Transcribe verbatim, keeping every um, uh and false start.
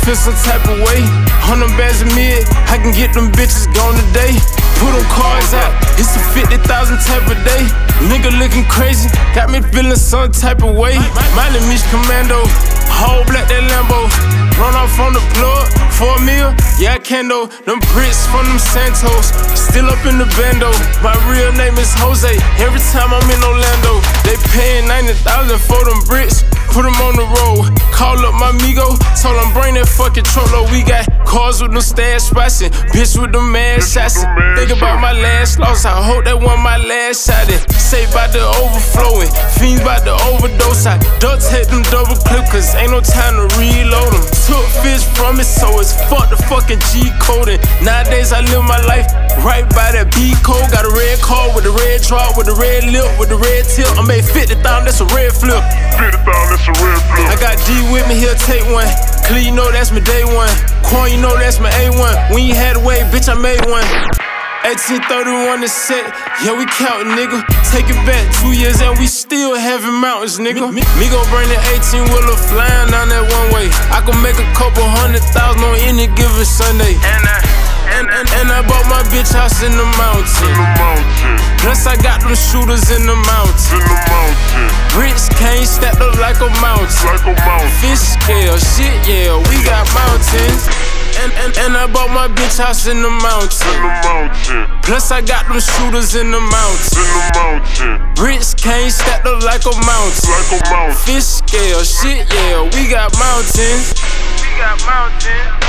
feel some type of way. Hundred bands a mid, I can get them bitches gone today. Put them cars out, it's a fifty thousand type of day. Nigga looking crazy, got me feeling some type of way. Miley Mish Commando, whole black that Lambo. Run off on the plug, for a meal, yeah I can though. Them bricks from them Santos, still up in the bando. My real name is Jose, every time I'm in Orlando. They paying ninety thousand for them bricks, put them on the road. Call up my amigo, told him bring that fucking Trollo. We got cars with them stash spots and bitch with them mad shots. Think about my last loss, I hope that one my last shot. It say bout the overflowing, fiends bout the overdose. I duct tape them double clip, cause ain't no time to reload them. Took fish from it, so it's fuck the fucking G coding. Nowadays I live my life right by that B code. Got a red car with a red drop, with a red lip, with a red tip. I made fifty thousand, that's a red flip. fifty thousand, that's a red flip. I got D with me, he'll take one. Clee, you know that's my day one. Quan, you know that's my A one. When you had a way, bitch, I made one. eighteen thirty-one is set, yeah we countin', nigga. Take it back two years and we still having mountains, nigga. Me, me gon' bring the eighteen wheeler flying down that one way. I can make a couple hundred thousand on any given Sunday. And I, and, and, and I bought my bitch house in the mountain. In the mountain. Plus I got them shooters in the mountain. In the mountain. Bricks came stacked up like a mountain. Like a mountain. Fish scale, shit, yeah, we got mountains. And, and, and I bought my bitch house in the mountain. In the mountain. Plus I got them shooters in the mountain. In the mountain. Bricks came stacked up like a mountain. Like a mountain. Fish scale, shit, yeah, we got mountains. We got mountains.